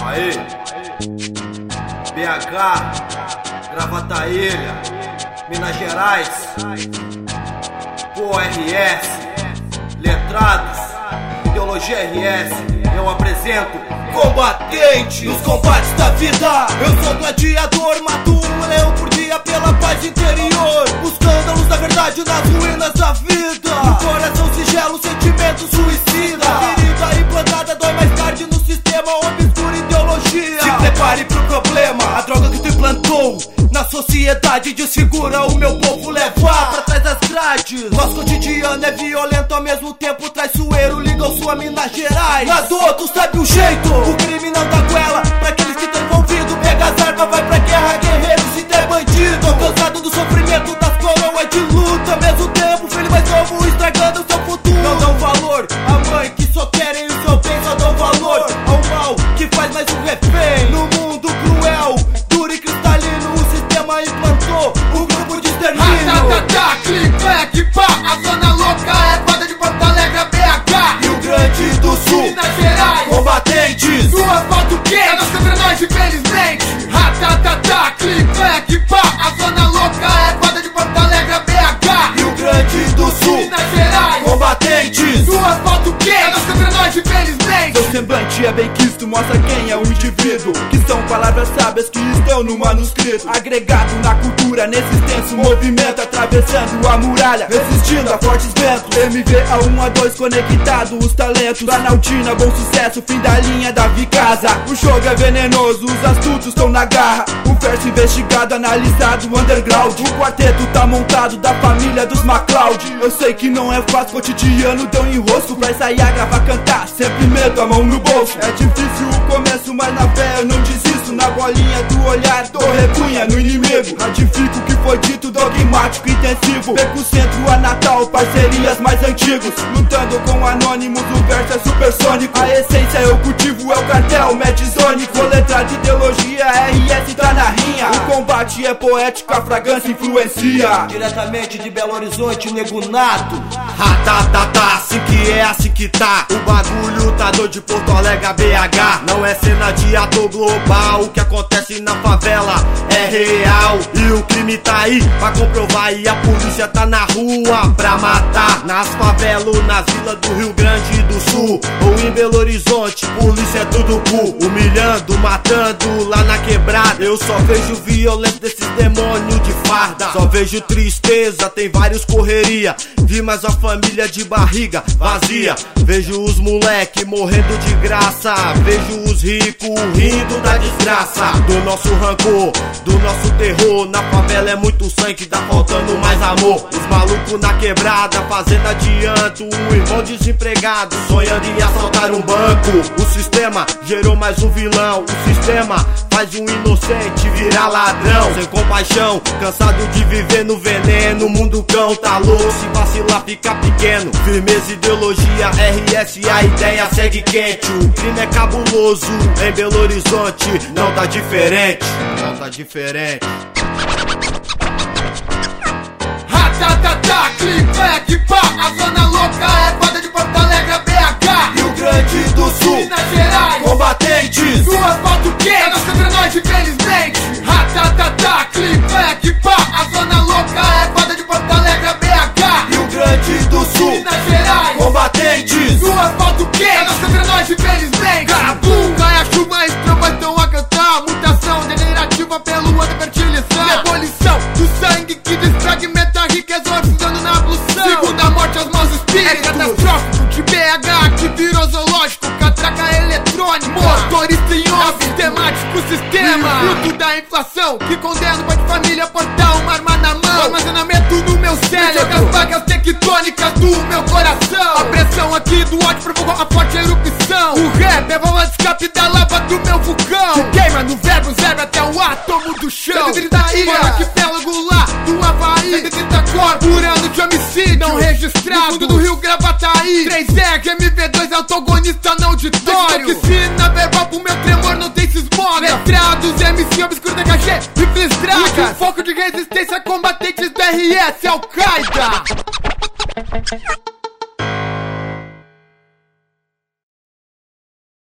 Aí, BH, Gravataília, Minas Gerais, Pô RS, Letrados, Ideologia RS, eu apresento combatente nos combates da vida. Eu sou gladiador, mato um leão por dia pela paz interior, buscando a luz da verdade nas ruínas da vida. O coração sigelo, sentimento suicida, ferida implantada dói mais tarde no sistema obscuro ideologia. Se prepare pro problema, a droga que tu implantou na sociedade desfigura o meu povo, levar pra trás das grades. Nosso cotidiano é violento, ao mesmo tempo traiçoeiro, liga o sua Minas Gerais. Lá do outro sabe o jeito, o crime não dá goela pra aqueles que estão envolvidos. Pega as armas, vai pra guerra, guerreiro, se der bandido. Tô cansado do sofrimento das coroas de luta, ao mesmo tempo filho mais novo estragando o seu futuro. Não dão valor à mãe que só querem o seu bem, só dão valor ao mal que faz mais um refém. No mundo cruel, duro e cristalino, o sistema implantou um grupo de extermínio. Ratatata, clique, pá, a zona louca é foda de Porto Alegre, BH, Rio Grande do Sul, Minas Gerais, combatentes, sua foto quente, é nossa engrenagem, infelizmente. Ratatata, clique, pá, a zona louca é foda de Porto Alegre, BH, Rio Grande do Sul, Minas Gerais, combatentes, sua foto quente, é nossa engrenagem, infelizmente. Seu semblante é bem quisto, mostra quem é o indivíduo, que são palavras sábias que estão no manuscrito, agregado na cultura, nesse extenso movimento, atravessando a muralha, resistindo a fortes ventos. MV A1 A2 conectado, os talentos, Planaltina, bom sucesso, fim da linha da Vicasa. O jogo é venenoso, os astutos estão na garra, um verso investigado, analisado, underground. O quarteto tá montado da família dos MacLeod. Eu sei que não é fácil, cotidiano deu enrosco, pra ensaiar, gravar, cantar, sempre medo, a mão no bolso. É difícil o começo, mas na fé eu não desisto, na bolinha do olhar, dou repunha no inimigo. Ratifico o que foi dito, dogmático, intensivo, Beco Centro a Natal, parcerias mais antigos, lutando com anônimos, o verso é supersônico. A essência eu cultivo, é o cartel, Medzonico, letra de ideologia, RS tá na rinha. O combate é poético, a fragrância influencia. Diretamente de Belo Horizonte, nego nato. Ratatata, assim que é, assim que tá. O bagulho tá doido de Porto Alegre a BH. Não é cena de ator global, o que acontece na favela é real. E o crime tá aí pra comprovar, e a polícia tá na rua pra matar. Nas favelas, nas vilas do Rio Grande do Sul ou em Belo Horizonte, polícia é tudo cu, humilhando, matando lá na quebrada. Eu só vejo violência desses demônios de farda, só vejo tristeza, tem vários correria. Vi mais uma família de barriga vazia, vejo os moleque morrendo de graça, vejo os ricos rindo da desgraça. Do nosso rancor, do nosso terror, na favela é muito sangue, tá faltando mais amor. Os malucos na quebrada fazendo adianto, um irmão desempregado sonhando em assaltar um banco. O sistema gerou mais um vilão, o sistema faz um inocente virar ladrão. Sem compaixão, cansado de viver no veneno, o mundo cão tá louco, se vacilar fica pequeno. Firmeza, ideologia, RS, a ideia segue quente. O crime é cabuloso, em Belo Horizonte não tá diferente, não tá diferente. Ratatata, clique, pá, a zona louca é foda de Porto Alegre, BH, Rio Grande do Sul, Minas Gerais, combatentes, sua foto quente, é nossa engrenagem, infelizmente. Ratatata, clique, pá, a zona louca é foda de Porto Alegre, BH, Rio Grande do Sul, Minas Gerais, combatentes, sua foto quente, é nossa engrenagem, infelizmente. Cabum, cai a chuva, as tropas estão a cantar, mutação degenerativa pelo antifertilizar, demolição do sangue que desfragmenta a riqueza, orfando na ablução. Segunda morte aos maus espíritos, é catastrófico de BH que virou zoológico, catraca eletrônica, motorista em off, sistemático sistema, fruto da inflação que condena o pai de família a portar uma arma na mão, armazenamento no meu cérebro, as vagas tectônicas do meu coração. A pressão aqui do ódio provocou a forte erupção. O rap é válvula de escape da lava do meu vulcão, que queima no verbo zero até o átomo do chão. 130 ilha, arquipélago lá do Havaí, 130 corpos por ano de homicídio não registrado, no fundo do Rio Gravataí. 3R, MV2, autogonista no auditório, toxina verbal pro meu tremor não tem cismógrafo. Letrados, MC obscuro da KG, rifles dragas, um foco de resistência, combatentes da RS, Al-Qaeda.